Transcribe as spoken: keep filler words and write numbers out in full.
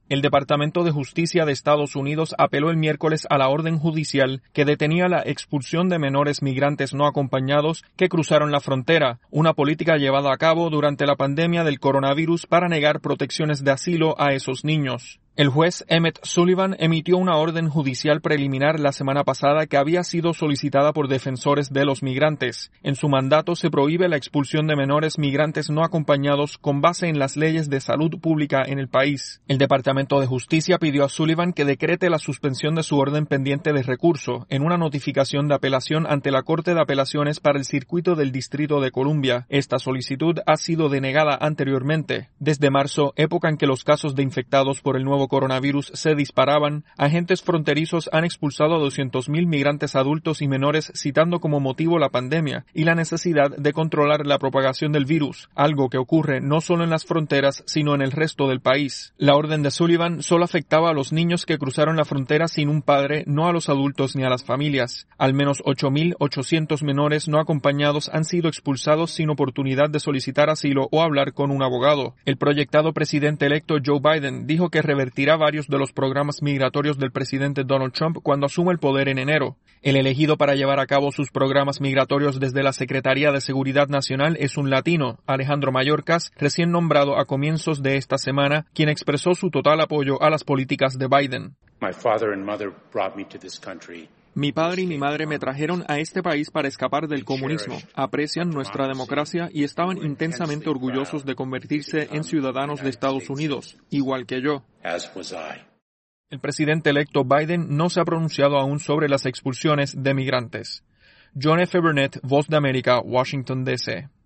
El Departamento de Justicia de Estados Unidos apeló el miércoles a la orden judicial que detenía la expulsión de menores migrantes no acompañados que cruzaron la frontera, una política llevada a cabo durante la pandemia del coronavirus para negar protecciones de asilo a esos niños. El juez Emmett Sullivan emitió una orden judicial preliminar la semana pasada que había sido solicitada por defensores de los migrantes. En su mandato se prohíbe la expulsión de menores migrantes no acompañados con base en las leyes de salud pública en el país. El Departamento de Justicia pidió a Sullivan que decrete la suspensión de su orden pendiente de recurso en una notificación de apelación ante la Corte de Apelaciones para el Circuito del Distrito de Columbia. Esta solicitud ha sido denegada anteriormente. Desde marzo, época en que los casos de infectados por el nuevo coronavirus se disparaban, agentes fronterizos han expulsado a doscientos mil migrantes adultos y menores citando como motivo la pandemia y la necesidad de controlar la propagación del virus, algo que ocurre no solo en las fronteras sino en el resto del país. La orden de Sullivan solo afectaba a los niños que cruzaron la frontera sin un padre, no a los adultos ni a las familias. Al menos ocho mil ochocientos menores no acompañados han sido expulsados sin oportunidad de solicitar asilo o hablar con un abogado. El proyectado presidente electo Joe Biden dijo que revertirá varios de los programas migratorios del presidente Donald Trump cuando asuma el poder en enero. El elegido para llevar a cabo sus programas migratorios desde la Secretaría de Seguridad Nacional es un latino, Alejandro Mayorkas, recién nombrado a comienzos de esta semana, quien expresó su total apoyo a las políticas de Biden. My father and mother brought me to this country. Mi padre y mi madre me trajeron a este país para escapar del comunismo. Aprecian nuestra democracia y estaban intensamente orgullosos de convertirse en ciudadanos de Estados Unidos, igual que yo. El presidente electo Biden no se ha pronunciado aún sobre las expulsiones de migrantes. John F. Burnett, Voz de América, Washington, D C